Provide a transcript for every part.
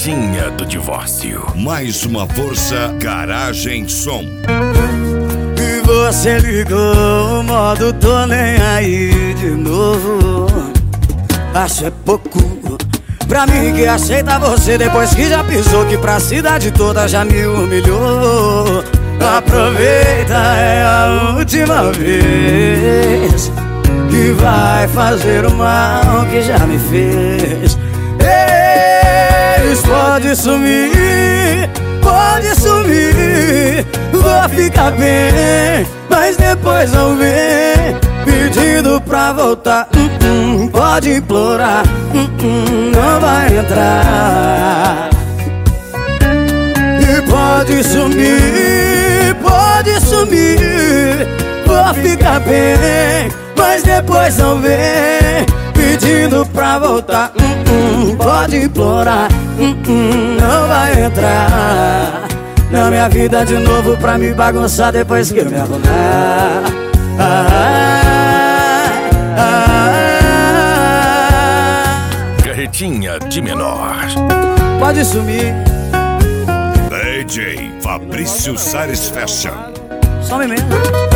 Carretinha do divórcio. Mais uma força, Garagem Som. E você ligou o modo tô nem aí de novo. Acho é pouco pra mim que aceita você depois que já pisou, que pra cidade toda já me humilhou. Aproveita, é a última vez que vai fazer o mal que já me fez. Eles pode sumir, vou ficar bem, mas depois não vem pedindo pra voltar. Pode implorar, não vai entrar. E pode sumir, vou ficar bem, mas depois não vem pedindo pra voltar. Pode implorar, não vai entrar na minha vida de novo pra me bagunçar depois que eu me arrumar. Carretinha de menor. Pode sumir. DJ Fabrício Sares Fashion. Some mesmo.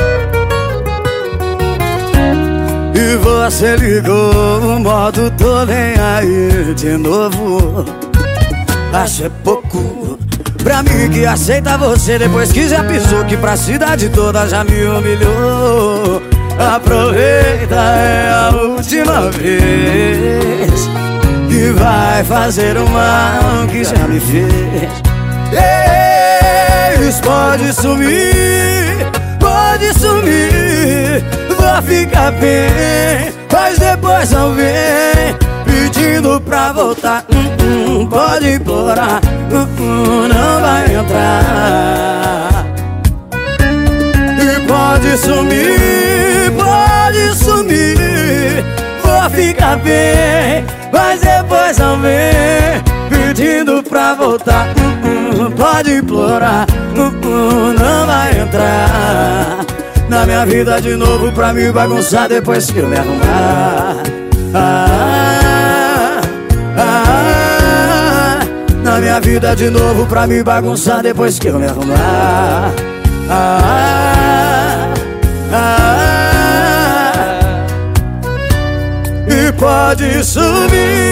E você ligou o modo tô nem aí de novo. Acho é pouco pra mim que aceita você depois que já pisou, que pra cidade toda já me humilhou. Aproveita, é a última vez que vai fazer o mal que já me fez. Eles pode sumir, vou ficar bem, mas depois não vem pedindo pra voltar. Pode implorar, não vai entrar. E pode sumir, vou ficar bem, mas depois não vem pedindo pra voltar. Pode implorar, não vai entrar na minha vida de novo pra me bagunçar depois que eu me arrumar. Na minha vida de novo pra me bagunçar depois que eu me arrumar. E pode sumir,